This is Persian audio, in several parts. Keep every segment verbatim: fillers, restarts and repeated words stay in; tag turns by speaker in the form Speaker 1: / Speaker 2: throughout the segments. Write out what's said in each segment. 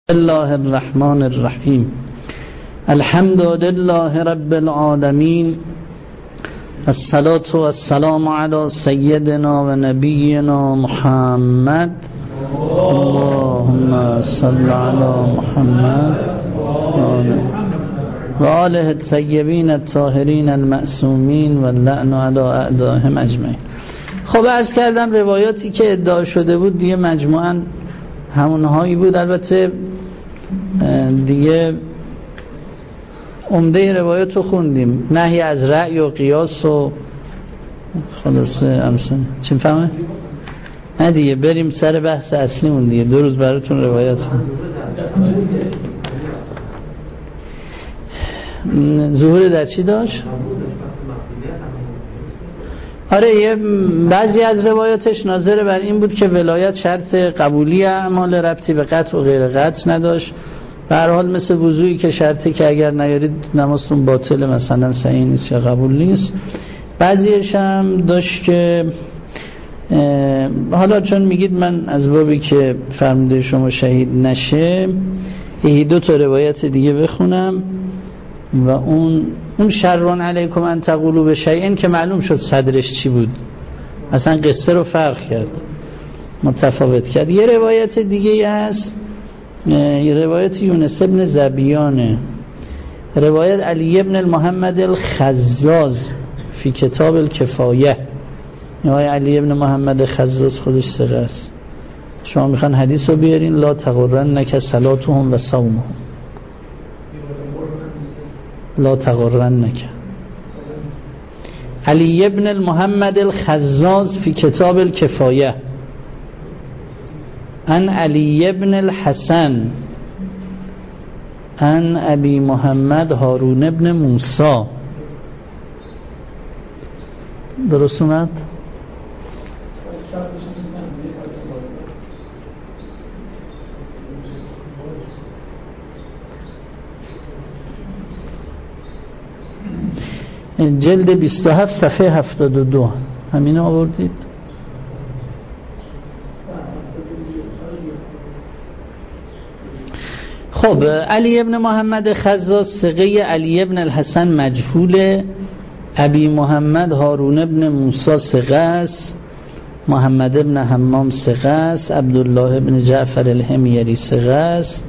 Speaker 1: الله الرحمن الرحیم الحمد لله رب العالمین الصلاة والسلام علی سیدنا و نبینا محمد اللهم صل علی محمد و آله الطیبین الطاهرین المعصومین و اللعن علی اعدائهم اجمعین. خب عرض کردم روایاتی که ادعا شده بود دیگه مجموعاً همونهایی بود. البته دیگه عمده روایات رو خوندیم، نهی از رأی و قیاس و خلاصه امثال چی می‌فهمه؟ نه دیگه بریم سر بحث اصلیمون دیگه. دو روز براتون روایات خوندم. ظهور در چی داشت؟ آره یه بعضی از روایاتش ناظر بر این بود که ولایت شرط قبولی اعمال ربطی به قطع و غیر قطع نداشت. به هر حال مثل وضوئی که شرطی که اگر نیارید نمازتون باطله، مثلا صحیح نیست یا قبول نیست. بعضیش هم داشت که حالا چون میگید من از بابی که فرموده شما شهید نشه یه دو تا روایت دیگه بخونم و اون اون شرون علیکم ان تقولوا بشیء که معلوم شد صدرش چی بود، اصلا قصه رو فرق کرد، متفاوت کرد. یه روایت دیگه هست، یه روایت یونس ابن زبیانه، روایت علی ابن محمد الخزاز فی کتاب الکفایه. آقای علی ابن محمد خزاز خودش ثقه است. شما میخوان حدیث رو بیارین لا تغرنک صلاتهم و صومهم، لا تغرنک. علی ابن محمد الخزاز فی کتاب الکفایه ان علی ابن الحسن ان ابی محمد هارون ابن موسی. درست اومد؟ جلد بیست و هفت صفحه هفتاد و دو همین آوردید. خب علی ابن محمد خزاز ثقه، علی ابن الحسن مجهول، ابی محمد هارون ابن موسی ثقه است، محمد ابن حمام ثقه است، عبدالله ابن جعفر الحمیری ثقه است،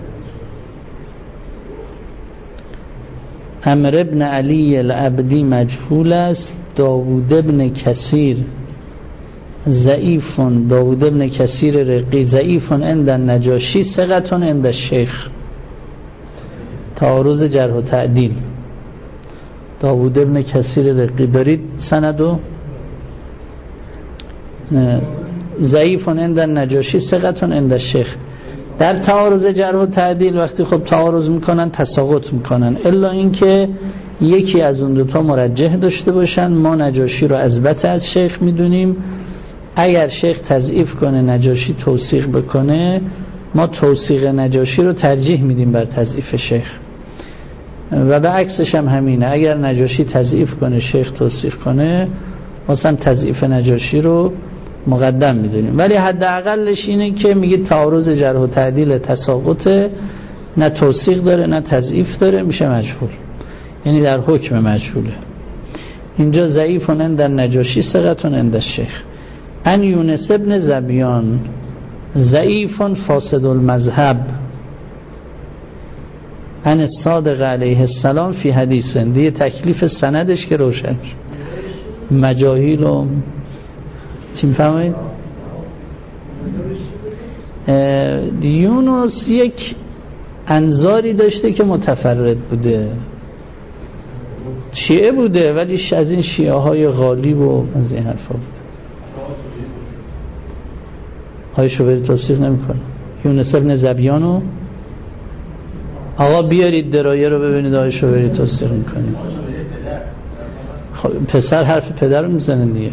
Speaker 1: عمر ابن علی العبدی مجهول است، داوود ابن کثیر ضعیف، داوود ابن کثیر رقی ضعیف عند النجاشی ثقه عند الشیخ. تعارض جرح و تعدیل. داوود ابن کثیر رقی دارید سندو؟ ضعیف عند النجاشی ثقه عند الشیخ. در تعارض جرح و تعدیل وقتی خب تعارض میکنن تساقط میکنن، الا اینکه یکی از اون دوتا مرجح داشته باشن. ما نجاشی رو اثبت از شیخ میدونیم، اگر شیخ تضعیف کنه نجاشی توثیق بکنه ما توثیق نجاشی رو ترجیح میدیم بر تضعیف شیخ، و به عکسش هم همینه. اگر نجاشی تضعیف کنه شیخ توثیق کنه مثلا تضعیف نجاشی رو مقدم میدونیم. ولی حداقلش اینه که میگه تعارض جرح و تعدیل تساقطه، نه توثیق داره نه تضعیف داره، میشه مجهول، یعنی در حکم مجهوله. اینجا ضعیف عند النجاشی ثقه عند الشیخ. ان یونس ابن زبیان ضعیف فاسد المذهب ان الصادق علیه السلام فی حدیث. دیگه تکلیف سندش که روشن مجاهیل و چی میفهمید؟ یونس یک انظاری داشته که متفرد بوده، شیعه بوده ولی از این شیعه های غالیب و از این حرفا بوده. های شوبری توصیق نمی کنه. یونس ابن زبیانو آقا بیارید درایه رو ببینید های شوبری توصیق می کنه. خب پسر حرف پدر رو میزنه دیگه،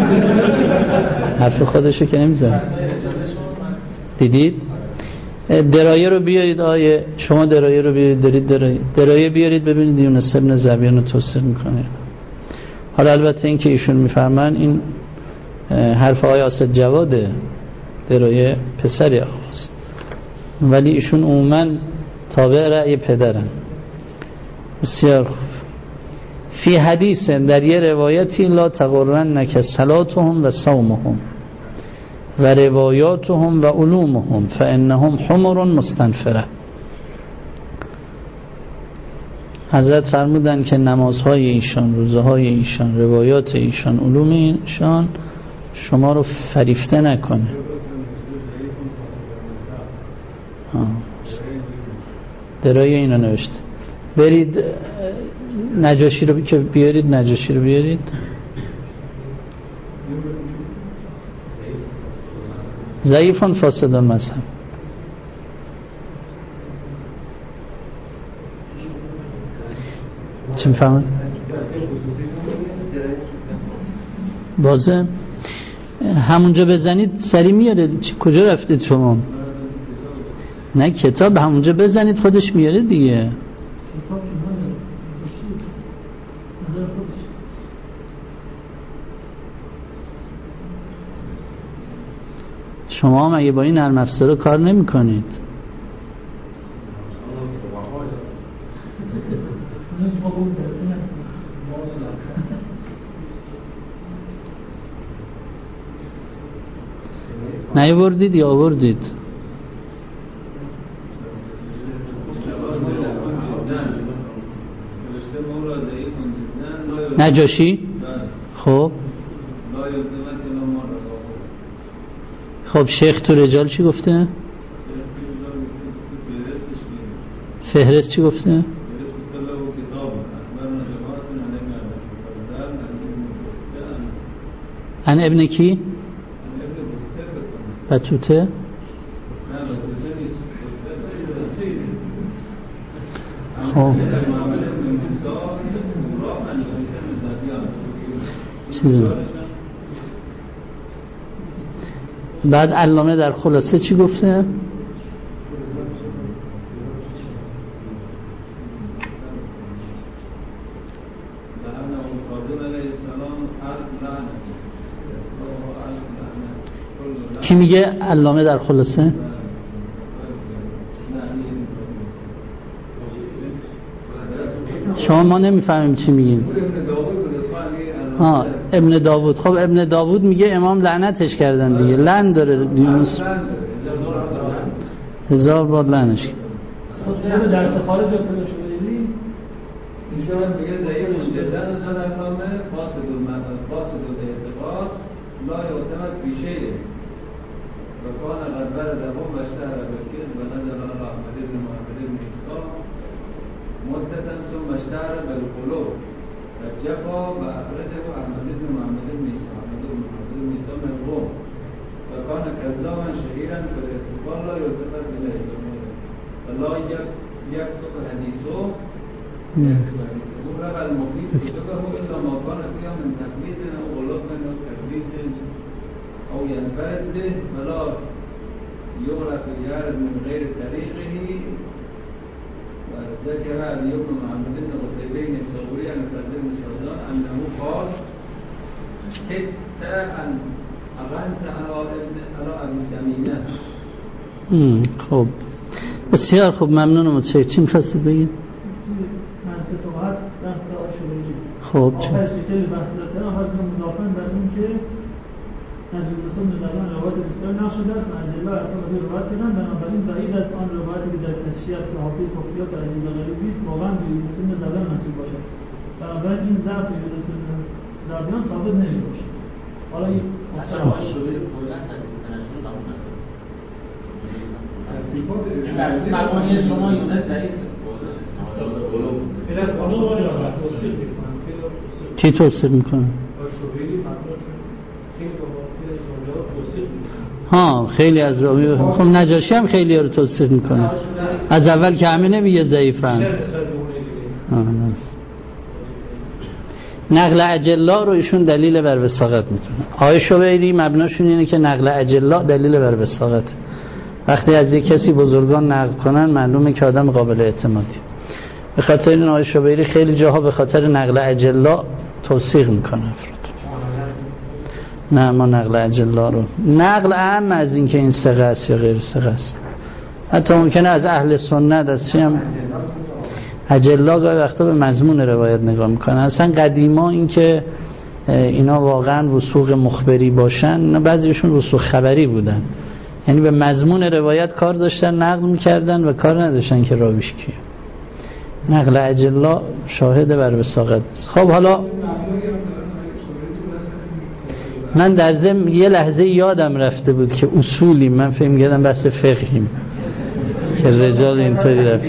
Speaker 1: حرف خودشو که نمیزنه. دیدید؟ درایه رو بیارید، آیه شما درایه رو بیارید، دارید درایه درایه بیارید ببینید یونس ابن زبیان رو توصیق میکنه. حالا البته این که ایشون میفرمان این حرف آیه اسد جواده، درایه پسری آقاست. ولی ایشون عموما تابع رأی پدرن. بسیار خوب. فی حدیث، در یه روایتی، لا تغرنک صلاتهم و صومهم و روایاتهم و علومهم فانهم حمر مستنفره. حضرت فرمودن که نمازهای ایشان، روزهای ایشان، روایات ایشان، علوم ایشان شما رو فریفته نکنه. درای اینو نوشته. برید نجاشی رو که بیارید، نجاشی رو بیارید. ضعیفان فاسد المذهب. چی میفهمن؟ بازه همونجا بزنید سری میاره. کجا رفتید شما؟ نه کتاب، همونجا بزنید خودش میاره دیگه. شما مگه با این نرم افزار کار نمی کنید؟ نیاوردید یا آوردید؟ نجاشی؟ خب خب شیخ تو رجال چی گفته؟ فهرست چی گفته؟ ان ابن کی؟ بطوته؟ خب چیزی بعد علامه در خلاصه چی گفته؟ کی میگه علامه در خلاصه؟ شما ما نمیفهمیم چی میگین. ها ابن داوود. خب ابن داوود میگه امام لعنتش کردن دیگه، لعن داره یونس، هزار بار لعنش کرد.
Speaker 2: در سفارت جو کنه شدیدی ایشون میگه ضعیف جدا سند نامه فاسد المذهب فاسد الاعتقاد لا يعتمد في شيء وكان قد برد هم واشتهر بالكذب ونزل على احمد بن محمد بن اسحاق مدة ثم اشتهر بالقلوب فجفا واخرجه احمد بن محمد بن اسحاق احمد بن محمد بن اسحاق من الروم وكان كذابا شهيرا بالاعتقاد لا يلتفت اليه فلا يكتب حديثه ورغى المفيد كتبه الا ما كان فيها من تقليد او غلط او تدليس او ينفرد به فلا يعرف الجارد من غير طريقه. وذكر ابي بن محمد بن قتيبة الثوري عن فضل بن شهدان انه قال حتى ان اغنت على ابي سمينه.
Speaker 1: خب بسیار خوب، ممنونم. متشکرم. چی می‌خواستید بگید؟ خب چه؟
Speaker 2: آخرش که بحث داشتن آخرش مضافن بر اون که نجم رسول ندارن روایت بسیار نشده است منجله اصلا به روایت کردن، بنابراین بعید است آن روایتی که در تشریح از صحابه کفریات در عجیب غریبی است واقعا به رسول ندارن منسوب باشد. بنابراین این ضعف به رسول ندارن ثابت نمی‌باشد. حالا این روایت شده کلا در تناسل قبول نداره. در مقامه شما یونس ضعیف
Speaker 1: کی توصیق میکنه؟ ها خیلی از راوی. خب نجاشی هم خیلی ها رو توصیق میکنه از اول که همه نمیگه ضعیفن. نقل اجلا رو ایشون دلیل بر وثاقت میتونه. آقای شبیری مبناشون اینه که نقل اجلا دلیل بر وثاقت. وقتی از یک کسی بزرگان نقل کنن معلومه که آدم قابل اعتمادی. به خاطر این آقای شبیری خیلی جاها به خاطر نقل اجلا توثیق میکنه افراد. نه ما نقل اجلا رو نقل اهم از این که این ثقه است یا غیر ثقه است. حتی ممکنه از اهل سنت از چی هم اجلا گاهی وقتا به مضمون روایت نگاه میکنن. اصلا قدیما این که اینا واقعا وثوق مخبری باشن، بعضیشون وثوق خبری بودن، یعنی به مضمون روایت کار داشتن، نقل میکردن و کار نداشتن که راویش کیه. نقل اجلا شاهد بر وثاقت. خب حالا من در ضمن یه لحظه یادم رفته بود که اصولی من فهم کردم بحث فقهیم که رجال اینطوری رفت.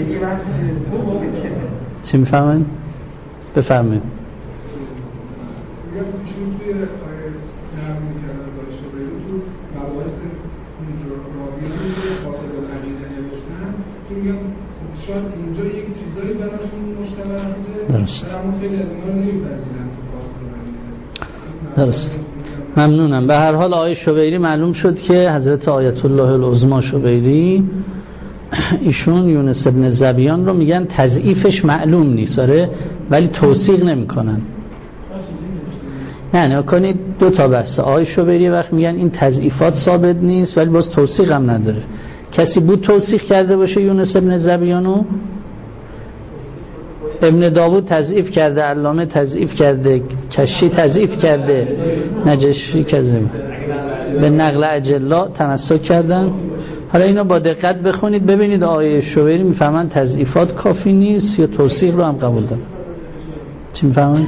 Speaker 1: چی میفهمن؟ بفهمید.
Speaker 3: شاید اینجا یک چیزایی براشون مشتبه بوده و خیلی از اینا رو نمی‌پذیرن تو فاصله.
Speaker 1: درست. ممنونم. به هر حال آقای شبیری معلوم شد که حضرت آیت الله العظما شبیری ایشون یونس ابن زبیان رو میگن تضعیفش معلوم نیست، آره، ولی توثیق نمی‌کنن. نه نه کنید دو تا بحث. آقای شبیری وقت میگن این تضعیفات ثابت نیست ولی باز توثیق هم نداره. کسی بود توثیق کرده باشه یونس ابن زبیانو؟ ابن داوود تضعیف کرده، علامه تضعیف کرده، کشی تضعیف کرده، نجاشی کذب به نقل اجلا تمسک کردن. حالا اینو با دقت بخونید ببینید آیه شبیری میفهمن تضعیفات کافی نیست یا توثیق رو هم قبول دارن. چی میفهمن؟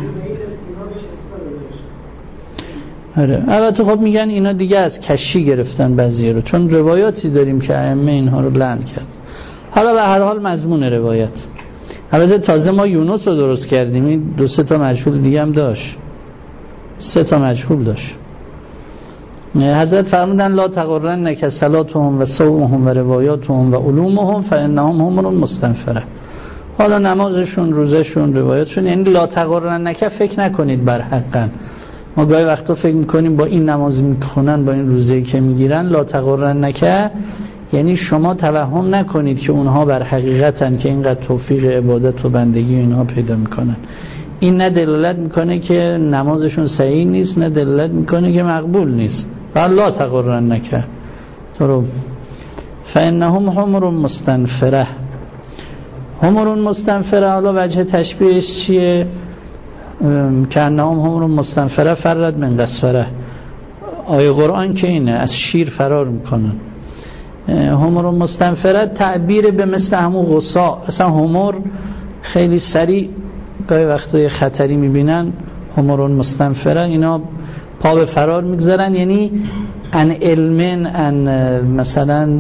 Speaker 1: آره. البته خب میگن اینا دیگه از کشی گرفتن بعضی رو، چون روایاتی داریم که ائمه اینها رو لعن کرد. حالا به هر حال مضمون روایت، البته تازه ما یونس رو درست کردیم، این دو سه تا مجهول دیگه هم داشت، سه تا مجهول داشت. حضرت فرمودن لا تغرنک صلاتهم و صومهم و روایاتهم و علومهم فانهم هم مستنفره. حالا نمازشون، روزشون، روایاتشون، یعنی لا تغرنک فکر نکنید بر حقن. ما گاهی وقتا فکر میکنیم با این نماز میخونن، با این روزه‌ای که میگیرن، لا تغرنک یعنی شما توهم نکنید که اونها بر حقیقتن که اینقدر توفیق عبادت و بندگی اینها پیدا میکنن. این نه دلالت میکنه که نمازشون صحیح نیست، نه دلالت میکنه که مقبول نیست. لا تغرنک تو فانهم حمر مستنفره. حمر مستنفره، حالا وجه تشبیهش چیه؟ که انهم حمر مستنفره فرد من قصفره. آیه قرآن که اینه، از شیر فرار میکنن. حمر مستنفره تعبیر به مثل همون غصا. اصلا حمر خیلی سریع گاهی وقتا خطری میبینن، حمر مستنفره اینا پا به فرار میگذارن، یعنی ان علمن، ان مثلا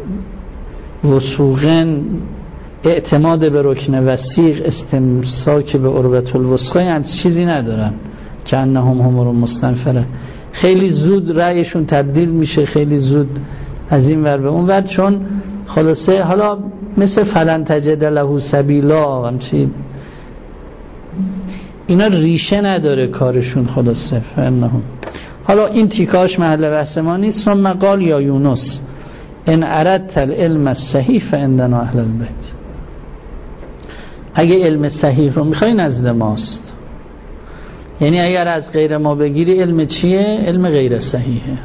Speaker 1: وثوقن، اعتماد به رکن وثیق، استمساک به عروة الوثقی، هم چیزی ندارن که انهم حمر مستنفره. خیلی زود رأیشون تبدیل میشه، خیلی زود از این ور به اون ور، چون خلاصه حالا مثل فلن تجد له سبیلا همچی اینا ریشه نداره کارشون. خلاصه فانهم، حالا این تیکاش محل بحث ما نیست. ثم قال یا یونس ان اردت العلم الصحیح فعندنا اهل البیت. اگه علم صحیح رو میخوای نزد ماست، یعنی اگر از غیر ما بگیری علم چیه؟ علم غیر صحیحه.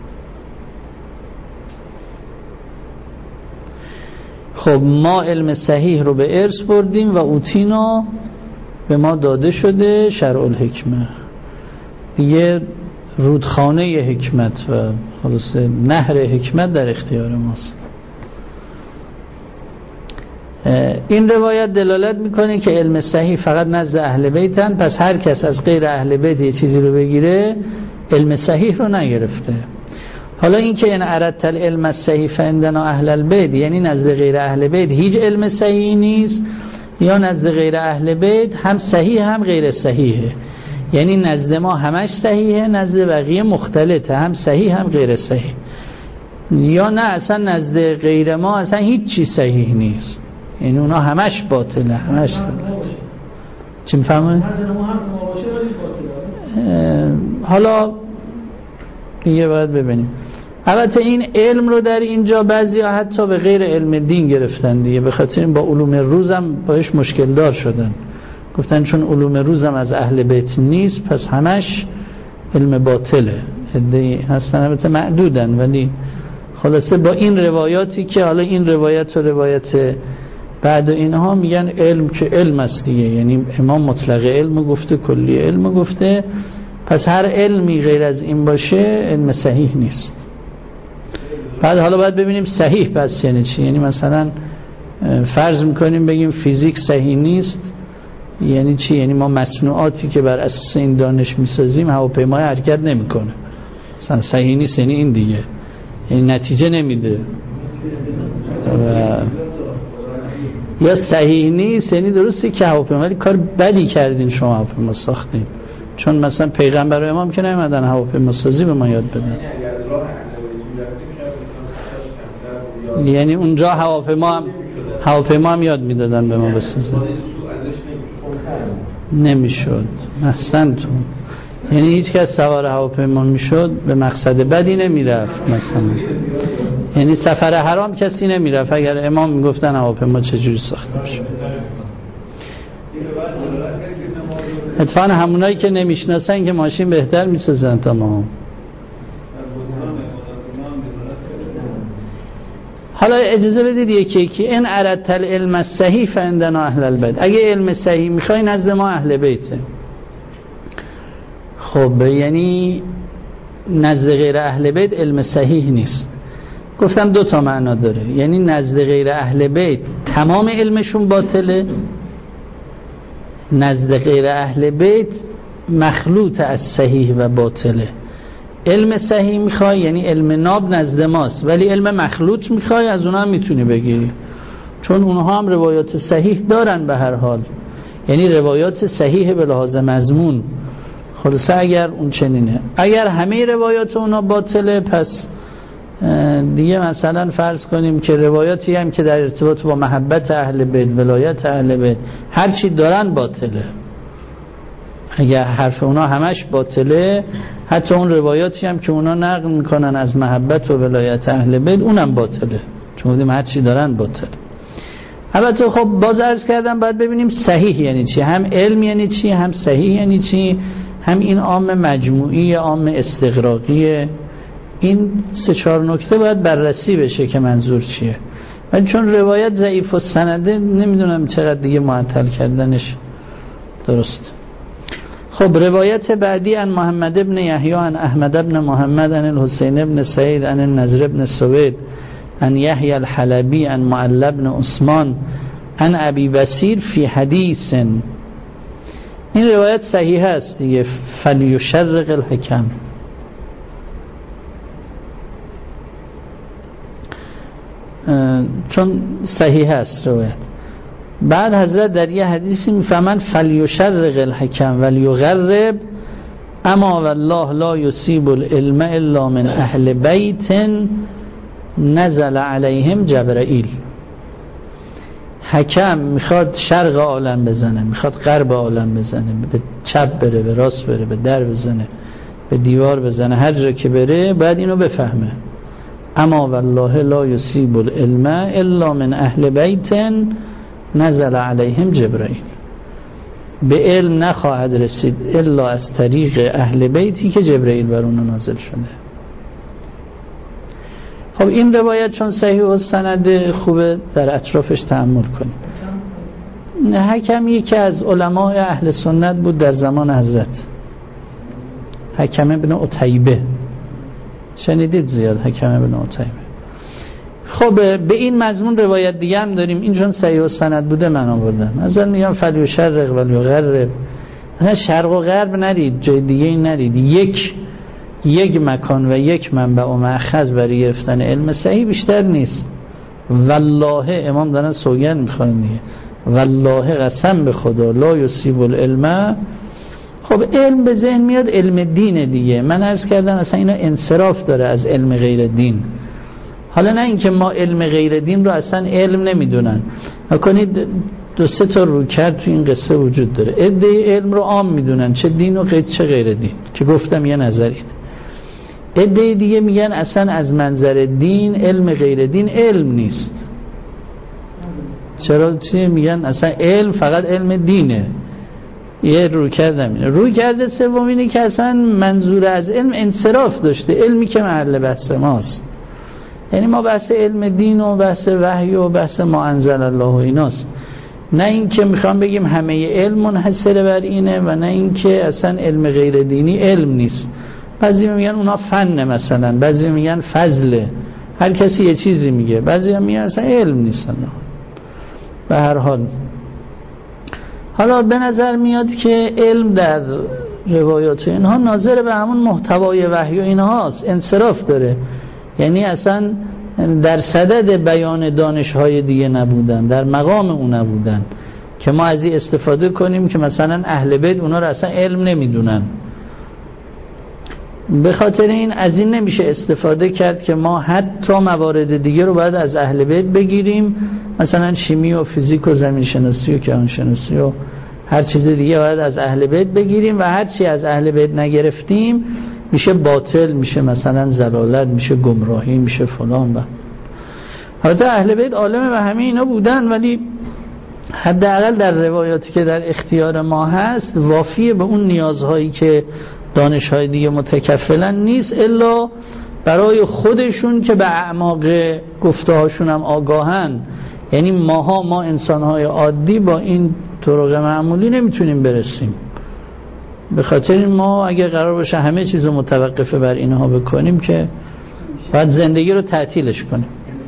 Speaker 1: خب ما علم صحیح رو به ارث بردیم و اوتینا به ما داده شده شرع الحکمه، دیگه رودخانه حکمت و خلاصه نهر حکمت در اختیار ماست. این روایت دلالت میکنه که علم صحیح فقط نزد اهل بیتن، پس هر کس از غیر اهل بیت یه چیزی رو بگیره علم صحیح رو نگرفته. حالا این که این اردت العلم الصحیح فعندنا اهل البیت، یعنی نزد غیر اهل بیت هیچ علم صحیحی نیست، یا نزد غیر اهل بیت هم صحیح هم غیر صحیحه، یعنی نزد ما همش صحیحه، نزد بقیه مختلطه، هم صحیح هم غیر صحیح، یا نه اصلا نزد غیر ما اصلا هیچ چی صحیح نیست، یعنی اونا همش باطله، همش باطله. چی میفهمه؟ حالا دیگه باید ببینیم. البته این علم رو در اینجا بعضی ها حتی به غیر علم دین گرفتن دیگه، به خاطر این با علوم روزم باش مشکل دار شدن، گفتن چون علوم روزم از اهل بیت نیست پس همش علم باطله. عده‌ای هستن البته معدودن ولی خلاصه با این روایاتی که حالا این روایت و روایت بعد و اینها میگن علم که علم است دیگه، یعنی امام مطلق علم گفته، کلی علم گفته، پس هر علمی غیر از این باشه علم صحیح نیست. بعد حالا باید ببینیم صحیح پس یعنی چی. یعنی مثلا فرض میکنیم بگیم فیزیک صحیح نیست، یعنی چی؟ یعنی ما مصنوعاتی که بر اساس این دانش میسازیم هواپیمای حرکت نمیکنه، مثلا صحیح نیست، یعنی این دیگه، یعنی نتیجه نمیده. و یا صحیح نیست یعنی درسته که هواپیما، ولی کار بدی کردین شما هواپیما ساختین، چون مثلا پیغمبر و امام که نمیدن هواپیما سازی به ما یاد بدن، یعنی اونجا هواپیما هم هواپیما هم یاد میدادن به ما بسازن، نمیشد. احسنتون. یعنی هیچ کس سوار هواپیما میشد به مقصد بدی نمیرفت، مثلا یعنی سفر حرام کسی نمیرفت اگر امام میگفتن هواپیما چجوری ساخته بشه. اتفاقا همونایی که نمیشناسن که ماشین بهتر میسازن تا ما. حالا اجازه بدید یکی یکی. این اردت العلم الصحیح فعندنا اهل البیت. اگه علم صحیح میخوای نزد ما اهل بیته. خب یعنی نزد غیر اهل بیت علم صحیح نیست. گفتم دو تا معنا داره، یعنی نزد غیر اهل بیت تمام علمشون باطله، نزد غیر اهل بیت مخلوط از صحیح و باطله. علم صحیح میخوای یعنی علم ناب نزد ماست، ولی علم مخلوط میخوای از اونها هم میتونی بگیری، چون اونها هم روایات صحیح دارن به هر حال، یعنی روایات صحیح به لحاظ مضمون. خلاصه اگر اون چنینه، اگر همه روایات اونها باطله، پس دیگه مثلا فرض کنیم که روایاتی هم که در ارتباط با محبت اهل بیت، ولایت اهل بیت، هر چی دارن باطله. اگر حرف اونا همش باطله، حتی اون روایاتی هم که اونا نقل میکنن از محبت و ولایت اهل بیت اونم باطله، چون بودیم هر چی دارن باطله. البته خب باز عرض کردم باید ببینیم صحیح یعنی چی، هم علم یعنی چی، هم صحیح یعنی چی، هم این عام مجموعی، عام استغراقی. این سه چهار نکته باید بررسی بشه که منظور چیه. ولی چون روایت ضعیف و سنده، نمیدونم چقدر دیگه معطل کردنش درست. خب روایت بعدی عن محمد ابن یحیی عن احمد ابن محمد عن الحسین ابن سعید عن النضر ابن سوید عن یحیی الحلبی عن معل ابن عثمان عن ابی بصیر فی حدیث. این روایت صحیح است دیگه. فلیشرق الحکم، چون صحیح است روایت. بعد حضرت در یه حدیثی میفهمن فلیشرق الحکم ولیغرب، اما والله لا یصیب العلم الا من اهل بیت نزل علیهم جبرائیل. حکم میخواد شرق عالم بزنه، میخواد غرب عالم بزنه، به چپ بره، به راست بره، به در بزنه، به دیوار بزنه، هر جا که بره باید اینو بفهمه. اما والله لا یصیب العلم الا من اهل بیت نزل علیهم جبرائیل. به علم نخواهد رسید الا از طریق اهل بیتی که جبرائیل بر اون نازل شده. خب این روایت چون صحیح و سند خوبه در اطرافش تأمل کنیم. حکم یکی از علماء اهل سنت بود در زمان حضرت، حکم ابن عتیبه. شنیدید زیاد حکم ابن عتیبه. خب به این مضمون روایت دیگه هم داریم، این چون صحیح و سند بوده من آوردم. مثلا میگم فلیشرق ولیغرب، مثلا شرق و غرب نرید، جای دیگه این نرید، یک یک مکان و یک منبع و مأخذ برای گرفتن علم صحیح بیشتر نیست. والله امام دارن سوگند میخورن دیگه، والله قسم به خدا لا یصیب العلم. خب علم به ذهن میاد علم دین دیگه. من عرض کردم اصلا اینا انصراف داره از علم غیر دین. حالا نه اینکه ما علم غیر دین رو اصلا علم نمیدونن، نکنید دو سه تا رویکرد تو این قصه وجود داره. عده علم رو عام میدونن، چه دین و چه غیر دین، که گفتم یه نظر اینه. عده دیگه میگن اصلا از منظر دین علم غیر دین علم نیست. چرا؟ چی میگن؟ اصلا علم فقط علم دینه. یه روی کردم اینه. روی کرده سوم اینه که اصلا منظور از علم انصراف داشته، علمی که محل بحث ماست، یعنی ما بحث علم دین و بحث وحی و بحث ما انزل الله و ایناست، نه این که میخوام بگیم همه علم منحصر بر اینه و نه این که اصلا علم غیر دینی علم نیست. بعضی میگن اونا فن مثلا، بعضی میگن فضله، هر کسی یه چیزی میگه، بعضی میگن اصلا علم نیست. به هر حال حالا به نظر میاد که علم در روایات اینها ناظر به همون محتوای وحی و اینهاست، انصراف داره، یعنی اصلا در صدد بیان دانش‌های دیگه نبودن، در مقام اون نبودن که ما از این استفاده کنیم که مثلا اهل بیت اونا رو اصلا علم نمیدونن. به خاطر این از این نمیشه استفاده کرد که ما حتی موارد دیگه رو باید از اهل بیت بگیریم، مثلا شیمی و فیزیک و زمین شناسی و کیهان شناسی و هر چیز دیگه باید از اهل بیت بگیریم و هر چی از اهل بیت نگرفتیم میشه باطل، میشه مثلا ضلالت، میشه گمراهی، میشه فلان. و حتی اهل بیت عالم و همه اینا بودن، ولی حداقل در روایاتی که در اختیار ما هست وافیه به اون نیازهایی که دانش‌های دیگه متکفلن نیست، الا برای خودشون که به اعماق گفته‌هاشون هم آگاهن. یعنی ماها ما انسان‌های عادی با این طرق معمولی نمیتونیم برسیم. به خاطر این ما اگه قرار باشه همه چیز رو متوقف بر اینها بکنیم که باید زندگی رو تعطیلش کنیم.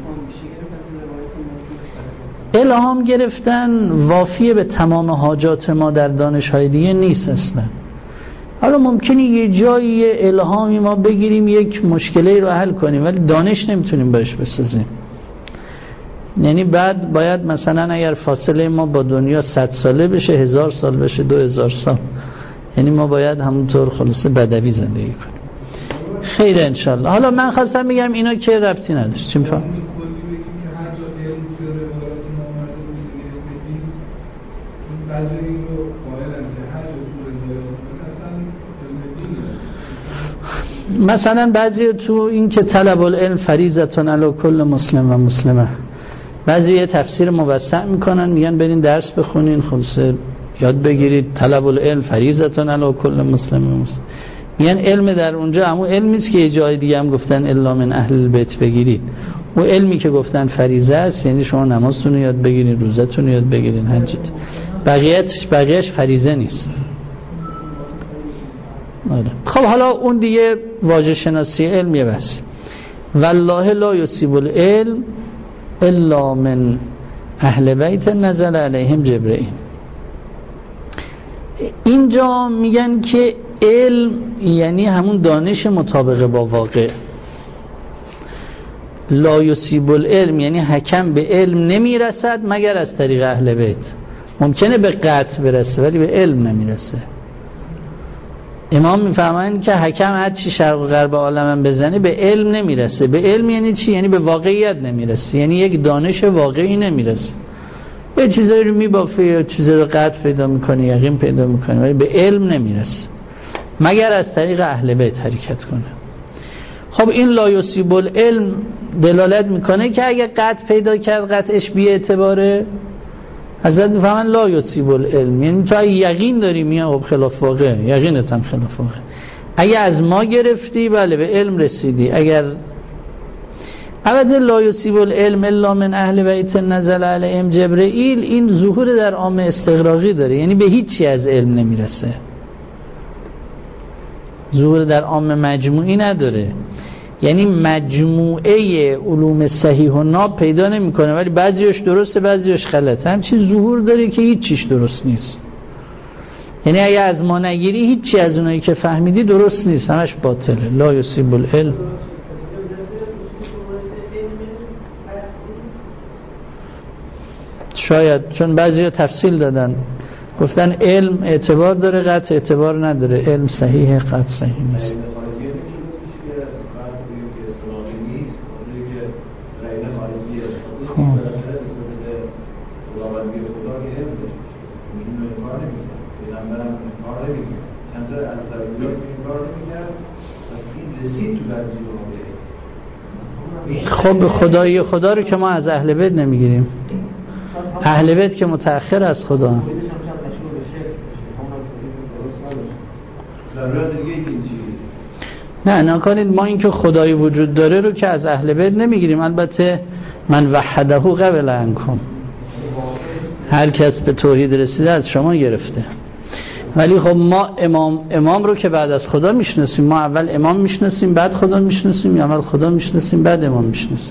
Speaker 1: الهام گرفتن وافیه به تمام حاجات ما در دانش‌های دیگه نیست اصلا. حالا ممکنه یه جایی یه الهامی ما بگیریم یک مشکلی رو حل کنیم، ولی دانش نمیتونیم باش بسازیم. یعنی بعد باید مثلا اگر فاصله ما با دنیا صد ساله بشه، هزار سال بشه، دو هزار سال، یعنی ما باید همونطور خلاصه بدوی زندگی کنیم. خیر انشالله. حالا من خواستم بگم اینا که ربطی نداشت. چی میفهم؟ مثلا بعضی تو این که طلب العلم فریضة علی کل مسلم و مسلمه، بعضی یه تفسیر موسع میکنن میگن برین درس بخونین، خلاصه یاد بگیرید، طلب العلم فریضة علی کل مسلم و مسلم. میگن علم در اونجا همون علمی است که یه جای دیگه هم گفتن الا من اهل البیت بگیرید. و علمی که گفتن فریضه است یعنی شما نمازتون رو یاد بگیرین، روزتون رو یاد بگیرین، حجت. بقیه‌اش بقیه‌اش فریضه نیست. آره. خب حالا اون دیگه واژه شناسی علمیه بس. والله لا یصیب العلم الا من اهل بیت نزل علیهم جبرئیل. اینجا میگن که علم یعنی همون دانش مطابق با واقع. لا یصیب العلم یعنی حکم به علم نمیرسد مگر از طریق اهل بیت. ممکنه به قطع برسه ولی به علم نمیرسه. امام میفهمن که حکم هر چی شرق و غرب عالم بزنه به علم نمیرسه. به علم یعنی چی؟ یعنی به واقعیت نمیرسه، یعنی یک دانش واقعی نمیرسه. یه چیزایی رو میبافه یا چیزایی رو قطع پیدا میکنه، یقین پیدا میکنه، ولی به علم نمیرسه مگر از طریق اهل بیت حرکت کنه. خب این لا یصیب العلم دلالت میکنه که اگه قطع پیدا کرد قطعش بی اعتباره. حضرت میفهمن لا یصیب العلم یعنی تو اگه یقین داری میگن خب خلاف واقع، یقینت هم خلاف واقع. اگه از ما گرفتی بله به علم رسیدی. اگر البته لا یصیب العلم الا من اهل بیت نزل علیهم جبرئیل، این ظهور در عام استغراقی داره، یعنی به هیچ چی از علم نمیرسه. ظهور در عام مجموعی نداره، یعنی مجموعه علوم صحیح و ناب پیدا نمیکنه، ولی بعضیش درسته بعضیش غلطه. همچین ظهور داره که هیچ چیش درست نیست. یعنی اگه از ما نگیری هیچ چی از اونایی که فهمیدی درست نیست، همش باطله. لا یصیب العلم شاید، چون بعضیا تفصیل دادن گفتن علم اعتبار داره قطع اعتبار نداره، علم صحیح قطع صحیح نیست. خب خدایی خدا رو که ما از اهل بیت نمیگیریم، اهل بیت که متأخر از خدا هم. نه نکنید ما این که خدایی وجود داره رو که از اهل بیت نمیگیریم. البته من وحده قبل عنکم، هر کس به توحید رسیده از شما گرفته. ولی خب ما امام امام رو که بعد از خدا میشناسیم. ما اول امام میشناسیم بعد خدا میشناسیم، یا اول خدا میشناسیم بعد امام میشناسیم؟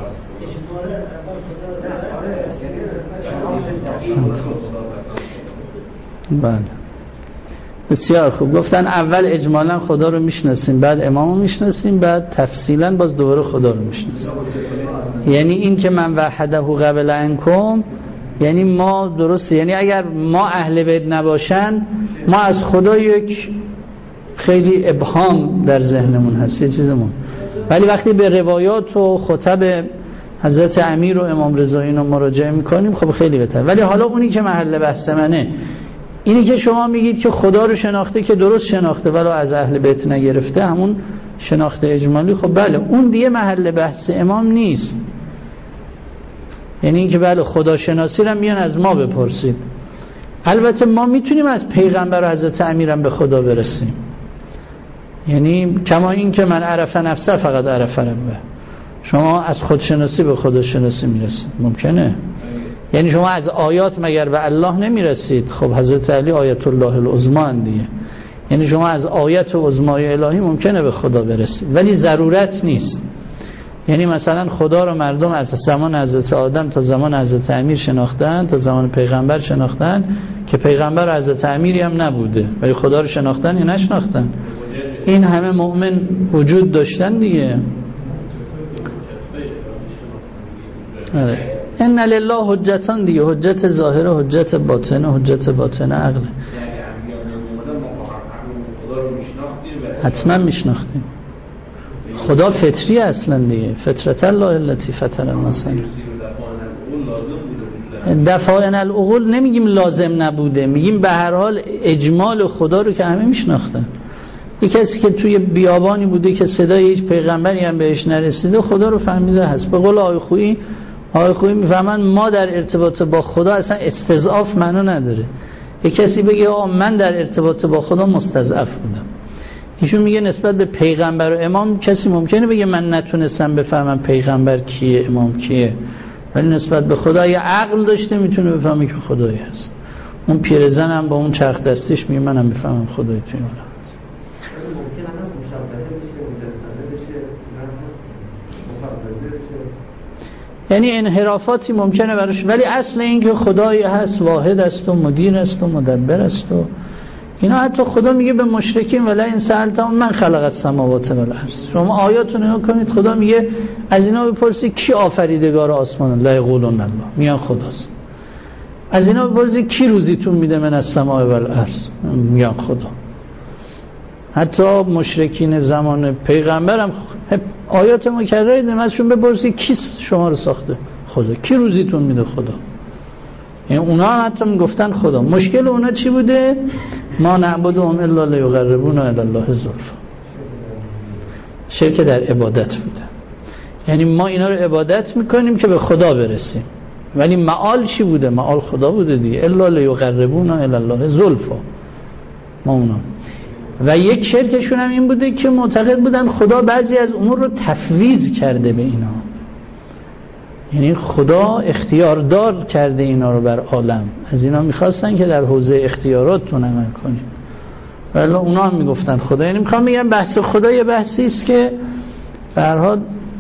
Speaker 1: بله بسیار خوب. گفتن اول اجمالا خدا رو میشناسیم، بعد امام رو میشناسیم، بعد تفصیلا باز دوباره خدا رو میشناسیم. یعنی این که من وحده قبل عنکم یعنی ما درسته، یعنی اگر ما اهل بیت نباشن ما از خدا یک خیلی ابهام در ذهنمون هست یه چیزمون، ولی وقتی به روایات و خطب حضرت امیر و امام رضا اینو مراجعه میکنیم خب خیلی بهتر. ولی حالا اونی که محل بحث منه اینی که شما میگید که خدا رو شناخته که درست شناخته ولی از اهل بیت نگرفته، همون شناخته اجمالی، خب بله اون دیگه محل بحث امام نیست. یعنی این که بله خدا شناسی رو میان از ما بپرسید. البته ما میتونیم از پیغمبر و حضرت امیرم به خدا برسیم، یعنی کما این که من عرف نفسه فقط عرف ربه، شما از خودشناسی به خدا شناسی میرسید ممکنه. یعنی شما از آیات مگر به الله نمیرسید؟ خب حضرت علی آیت الله العظما دیگه، یعنی شما از آیت عظمای الهی ممکنه به خدا برسید ولی ضرورت نیست. یعنی مثلا خدا رو مردم از زمان حضرت آدم تا زمان حضرت امیر شناختن، تا زمان پیغمبر شناختن که پیغمبر و حضرت امیری هم نبوده ولی خدا رو شناختن یا نشناختن؟ این همه مؤمن وجود داشتن دیگه. آره. ان لله حجتان دیگه، حجت ظاهره، حجت باطنه، حجت باطنه عقل. حتما میشناختیم. خدا فطری اصلا دیگه، فطرت الله التي فطر الناس. دفاعن العقول نمیگیم لازم نبوده، میگیم به هر حال اجمال خدا رو که همه میشناختن. یک کسی که توی بیابانی بوده که صدای هیچ پیغمبری هم بهش نرسیده خدا رو فهمیده هست. به قول آقای خویی، آقای خویی میفهمن ما در ارتباط با خدا اصلا استضعاف معنا نداره. یک کسی بگه آه من در ارتباط با خدا مستضعف بودم، ایشون میگه نسبت به پیغمبر و امام کسی ممکنه بگه من نتونستم بفهمم پیغمبر کیه امام کیه، ولی نسبت به خدا یه عقل داشته میتونه بفهمه که خدایی هست. اون پیرزن هم با اون چرخ دستش میگه منم بفهمم خدایی توی عالم هست. یعنی انحرافاتی ممکنه براش، ولی اصل این که خدایی هست، واحد است و مدیر است و مدبر است و اینا. حتی خدا میگه به مشرکین ولا این سألتهم من خلق السماوات والارض. شما آیاتو نگاه کنید، خدا میگه از اینا بپرسید کی آفریدگار آسمان؟ لا یقولون الله، میگن خداست. از اینا بپرسید کی روزیتون میده؟ من السماء والارض، میگن خدا. حتی مشرکین زمان پیغمبرم آیات مکرره دیدم ازشون بپرسید کی شما رو ساخته؟ خدا. کی روزیتون میده؟ خدا. یعنی اونا حتی میگفتن خدا. مشکل اونا چی بوده؟ ما نعبدهم الا لیقربونا الی الله زلفا. شرک در عبادت بوده. یعنی ما اینا رو عبادت میکنیم که به خدا برسیم، ولی معال چی بوده؟ معال خدا بوده دیگه. الا لیقربونا الی الله زلفا. ما اونا. و یک شرکشون هم این بوده که معتقد بودن خدا بعضی از امور رو تفویض کرده به اینا، یعنی خدا اختیاردار کرده اینا رو بر عالم. از اینا میخواستن که در حوزه اختیاراتتون عمل کنید، ولی اونا هم میگفتن خدا. یعنی میخوام بگم بحث خدا یه بحثی است که به هر حال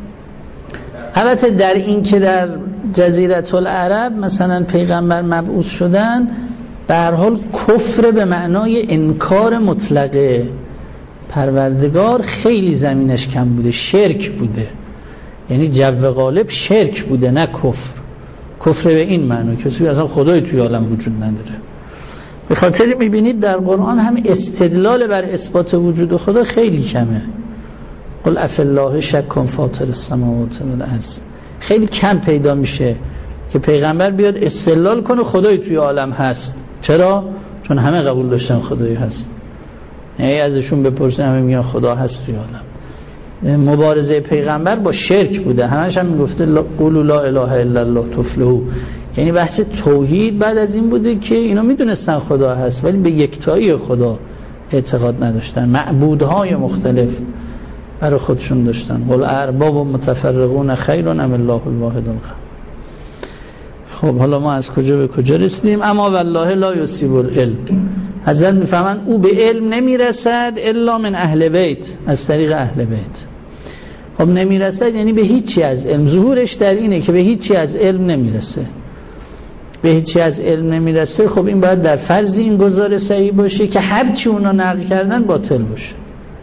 Speaker 1: البته در این که در جزیره العرب مثلا پیغمبر مبعوث شدن به هر حال کفر به معنای انکار مطلقه پروردگار خیلی زمینش کم بوده، شرک بوده. یعنی جو غالب شرک بوده نه کفر. کفر به این معنی که اصلا خدای توی عالم وجود نداره. به خاطر میبینید در قرآن هم استدلال بر اثبات وجود خدا خیلی کمه. قل افالله شک فاطر السماوات والارض. خیلی کم پیدا میشه که پیغمبر بیاد استدلال کنه خدای توی عالم هست. چرا؟ چون همه قبول داشتن خدایی هست. یعنی ازشون بپرسن همه میگن خدا هست توی عالم. مبارزه پیغمبر با شرک بوده، همش هم میگفته قولوا لا اله الا الله تفلحوا. یعنی بحث توحید بعد از این بوده که اینا میدونستن خدا هست ولی به یکتایی خدا اعتقاد نداشتن. معبودهای مختلف برای خودشون داشتن. قل ارباب و متفرقون خیر ام الله الواحد القهار. خب حالا ما از کجا به کجا رسیدیم؟ اما والله لا یصیب العلم، حضرت میفهمن او به علم نمیرسد الا من اهل بیت، از طریق اهل بیت. خب نمیرسد یعنی به هیچی از علم، ظهورش در اینه که به هیچی از علم نمیرسه، به هیچی از علم نمیرسه. خب این باید در فرض این گزاره صحیح باشه که هرچی اونا نقل کردن باطل باشه،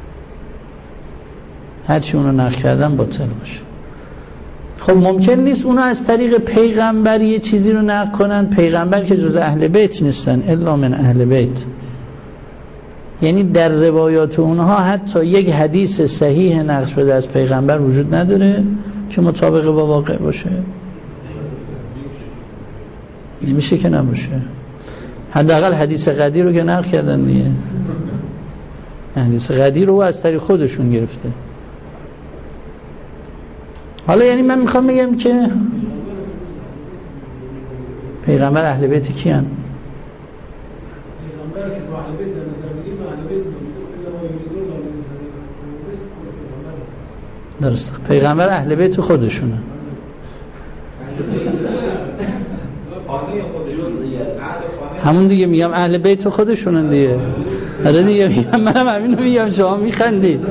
Speaker 1: هرچی اونا نقل کردن باطل باشه. خب ممکن نیست اونا از طریق پیغمبر یه چیزی رو نقل کنن، پیغمبر که جز اهل بیت نیستن، الا من اهل بیت. یعنی در روایات اونها حتی یک حدیث صحیح نقل شده از پیغمبر وجود نداره که مطابق با واقع باشه، نمیشه که نباشه. حداقل حدیث قدیر رو که نقل کردن دیگه، حدیث قدیر رو از طریق خودشون گرفته. حالا یعنی من میخوام بگم که پیغمبر اهل بیت کیان؟ پیغمبر که با اهل بیت در نظر بگیریم، اهل بیت درست، پیغمبر اهل بیت خودشونه. همون دیگه میگم اهل بیت خودشونن دیگه. آره دیگه میگم، منم همینو میگم، شما میخندید.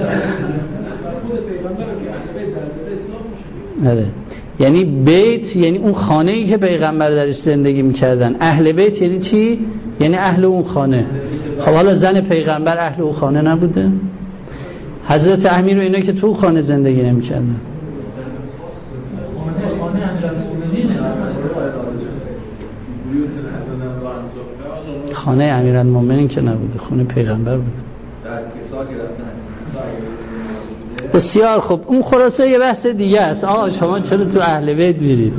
Speaker 1: آره یعنی بیت یعنی اون خانه‌ای که پیغمبر درش زندگی میکردن. اهل بیت یعنی چی؟ یعنی اهل اون خانه. خب حالا زن پیغمبر اهل اون خانه نبوده؟ حضرت امیر و اینا که تو خانه زندگی نمیکردن. خانه امیرالمومنین که نبوده، خانه پیغمبر بوده. بسیار خوب، اون خلاصه یه بحث دیگه است. آقا شما چرا تو اهل بیت میرید؟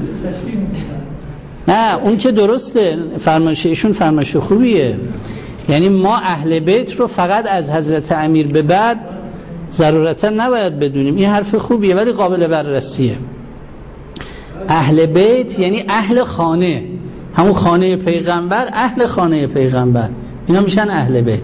Speaker 1: نه اون که درسته، فرمایش ایشون فرمایش خوبیه. یعنی ما اهل بیت رو فقط از حضرت امیر به بعد ضرورتا نباید بدونیم، این حرف خوبیه ولی قابل بررسیه. اهل بیت یعنی اهل خانه، همون خانه پیغمبر، اهل خانه پیغمبر، اینا میشن اهل بیت.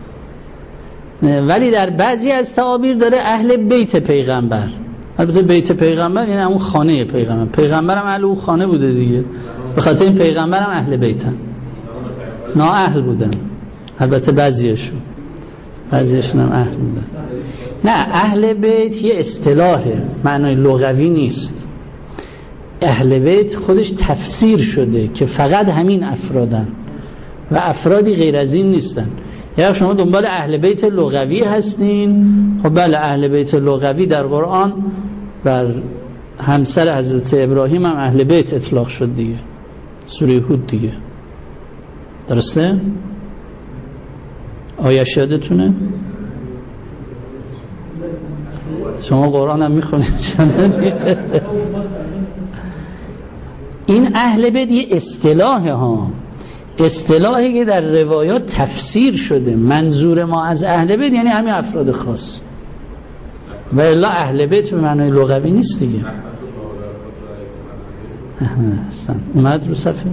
Speaker 1: ولی در بعضی از تعابیر داره اهل بیت پیغمبر. البته بیت پیغمبر یعنی همون خانه پیغمبر، پیغمبرم اهل اون خانه بوده دیگه، به خاطر این پیغمبرم اهل بیتن، نا اهل بودن. البته بعضیشون بعضیشون هم اهل بودن. نه اهل بیت یه اصطلاحه، معنای لغوی نیست. اهل بیت خودش تفسیر شده که فقط همین افرادن و افرادی غیر از این نیستن. یا شما دنبال اهل بیت لغوی هستین، خب بله اهل بیت لغوی در قرآن بر همسر حضرت ابراهیم هم اهل بیت اطلاق شد دیگه، سوره هود دیگه، درسته؟ آیش یادتونه؟ شما قرآن هم میخونید. این اهل بیت یه اصطلاحه ها، اصطلاحی که در روایات تفسیر شده. منظور ما از اهل بیت یعنی همین افراد خاص، و الا اهل بیت به معنای لغوی نیست دیگه. اومد رو صفحه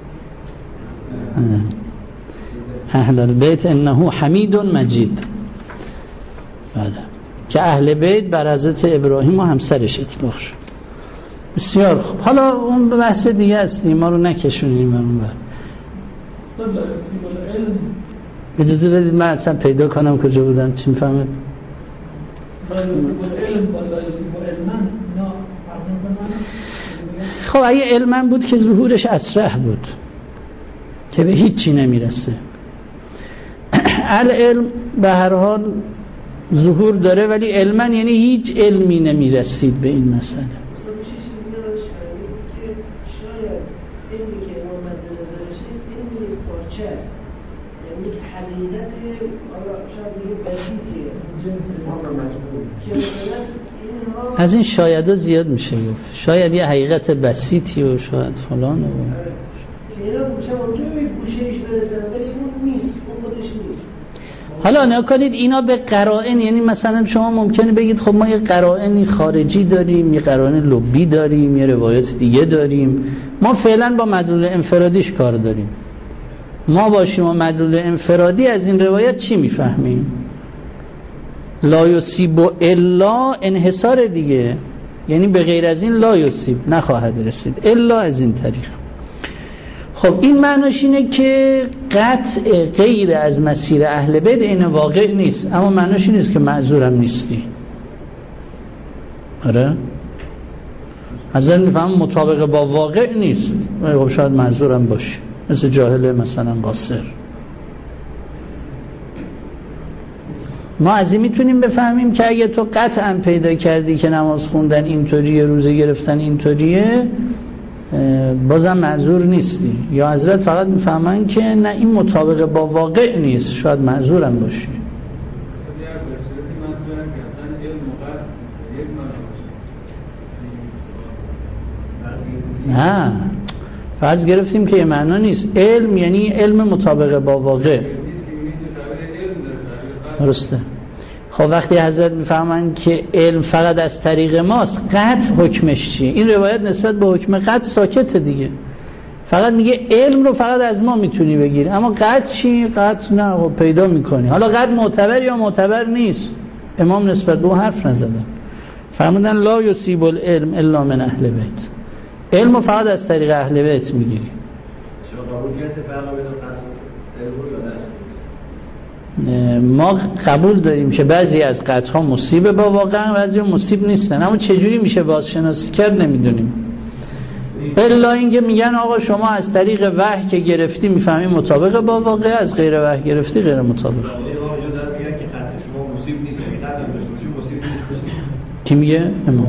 Speaker 1: اهل البیت انه حمید مجید، بله، که اهل بیت بر حضرت ابراهیم و همسرش اطلاق شد. بسیار خوب، حالا اون به بحث دیگه هستیم، ما رو نکشونیم اون بر. اجازه بدید من اصلا پیدا کنم کجا بودم، چی میفهمید؟ خب اگه علمن بود که ظهورش اسرع بود که به هیچی نمیرسه. العلم به هر حال ظهور داره ولی علمن یعنی هیچ علمی نمیرسید به این مسئله. از این شاید ها زیاد میشه گفت، شاید یه حقیقت بسیطی و شاید فلان و حالا نکنید اینا به قرائن، یعنی مثلا شما ممکنه بگید خب ما یه قرائنی خارجی داریم، یه قرائن لبی داریم، یه روایت دیگه داریم، ما فعلا با مدلول انفرادیش کار داریم. ما باشیم و مدلول انفرادی از این روایت چی میفهمیم؟ لا یصیب الا انحصار دیگه، یعنی به غیر از این لا یصیب نخواهد رسید الا از این طریق. خب این معناش اینه که قطع غیر از مسیر اهل بیت این واقع نیست، اما معناش این نیست که معذورم نیستی. آره حضرت میفهم مطابق با واقع نیست، خب شاید معذورم باشه، مثل جاهل مثلا قاصر. ما از این میتونیم بفهمیم که اگه تو قطعا پیدا کردی که نماز خوندن اینطوریه، روزه گرفتن اینطوریه، بازم معذور نیستی. یا حضرت فقط میفهمن که نه این مطابق با واقع نیست، شاید معذورم باشی. نه فرض گرفتیم که یه معنا نیست. علم یعنی علم مطابق با واقع. درسته. خب وقتی حضرت میفهمن که علم فقط از طریق ماست، قطع حکمش چیه؟ این روایت نسبت به حکم قطع ساکته دیگه، فقط میگه علم رو فقط از ما میتونی بگیری، اما قطع چی؟ قطع نه خب پیدا میکنی. حالا قطع معتبر یا معتبر نیست، امام نسبت به اون حرف نزدن، فرمودن لا یصیب العلم الا من اهل بیت، علم رو فقط از طریق اهل بیت میگیری. ما قبول داریم که بعضی از قطعها مصیبه با واقعا، بعضی مصیب نیستن، اما چجوری میشه بازشناسی کرد نمیدونیم. الا اینکه میگن آقا شما از طریق وحی که گرفتی میفهمی مطابق با واقع، از غیر وحی گرفتی غیر مطابق. کی میگه؟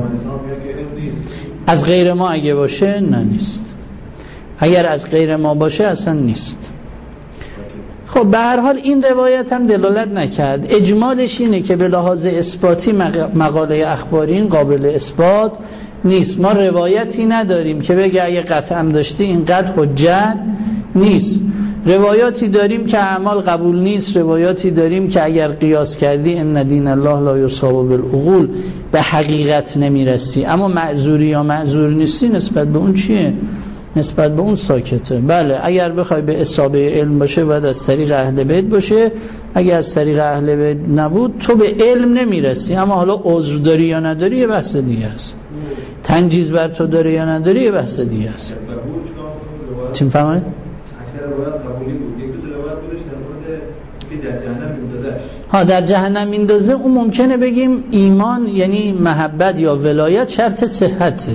Speaker 1: از غیر ما اگه باشه نه نیست، اگر از غیر ما باشه اصلا نیست. خب به هر حال این روایت هم دلالت نکرد. اجمالش اینه که به لحاظ اثباتی مقاله اخباری این قابل اثبات نیست. ما روایتی نداریم که بگه اگه قطع هم داشتی این قطع حجت نیست. روایاتی داریم که اعمال قبول نیست، روایاتی داریم که اگر قیاس کردی ان دین الله لا یصاب بالعقول به حقیقت نمیرسی، اما معذوری یا معذور نیستی نسبت به اون چیه؟ نسبت به اون ساکته. بله اگر بخوای به اصابه علم باشه باید از طریق اهل بیت باشه، اگر از طریق اهل بیت نبود تو به علم نمیرسی، اما حالا عذر داری یا نداری یه بحث دیگه است، تنجیز بر تو داره یا نداری یه بحث دیگه است. چی می‌فهمید؟ ها در جهنم میندازه، اون ممکنه بگیم ایمان یعنی محبت یا ولایت شرط صحته،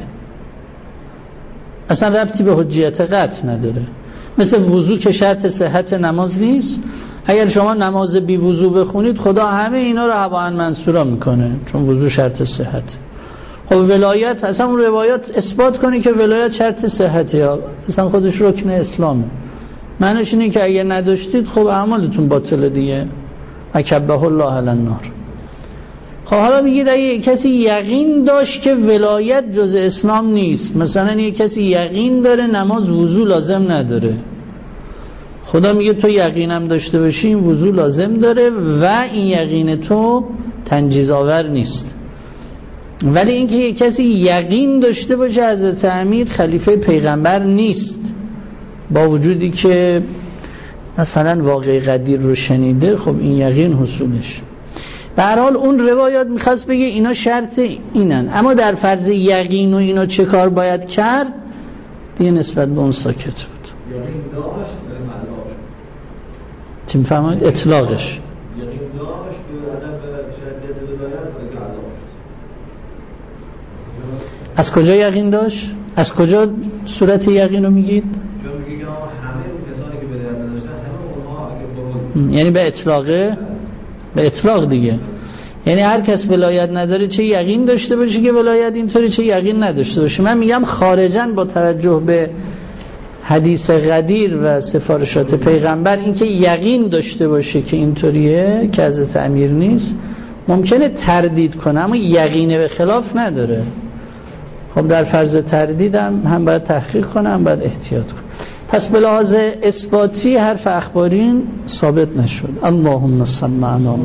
Speaker 1: اصلا ربطی به حجیت قطع نداره. مثل وضو که شرط صحت نماز نیست، اگر شما نماز بی وضو بخونید خدا همه اینا رو هباء منصورا میکنه، چون وضو شرط صحت. خب ولایت اصلا اون روایات اثبات کنی که ولایت شرط صحته، یا اصلا خودش رکن اسلامه، معنیش اینه که اگر نداشتید خب اعمالتون باطله دیگه، اکبه الله علی النار. خب حالا میگید اگه کسی یقین داشت که ولایت جز اسلام نیست، مثلا یه کسی یقین داره نماز وضو لازم نداره، خدا میگه تو یقینم داشته باشی این وضو لازم داره و این یقین تو تنجیز آور نیست. ولی اینکه یه کسی یقین داشته باشه حضرت امیر خلیفه پیغمبر نیست، با وجودی که مثلا واقع قدیر رو شنیده، خب این یقین حصولش. به هر حال اون روایات میخواست بگه اینا شرط اینن، اما در فرض یقین و اینا چه کار باید کرد دیگه نسبت به اون ساکت بود.
Speaker 2: یقین داشت به ملاش
Speaker 1: چی میفهمید؟ اطلاقش
Speaker 2: یقین داشت به عدم شدت ولایت و عذابش.
Speaker 1: از کجا یقین داشت؟ از کجا صورت یقین رو میگید؟
Speaker 2: چون میگه همه اون کسانی که ولایت نداشتن همه اونها اگه قبول
Speaker 1: یعنی به اطلاقه، به اطلاق دیگه، یعنی هر کس ولایت نداره چه یقین داشته باشه که ولایت اینطوری، چه یقین نداشته باشه. من میگم خارجاً با توجه به حدیث غدیر و سفارشات پیغمبر اینکه یقین داشته باشه که اینطوریه که حضرت امیر نیست ممکنه تردید کنه، اما یقین به خلاف نداره. خب در فرض تردیدم هم باید تحقیق کنه هم باید احتیاط کنه. پس به لحاظ اثباتی حرف اخبارین ثابت نشد. اللهم صل علی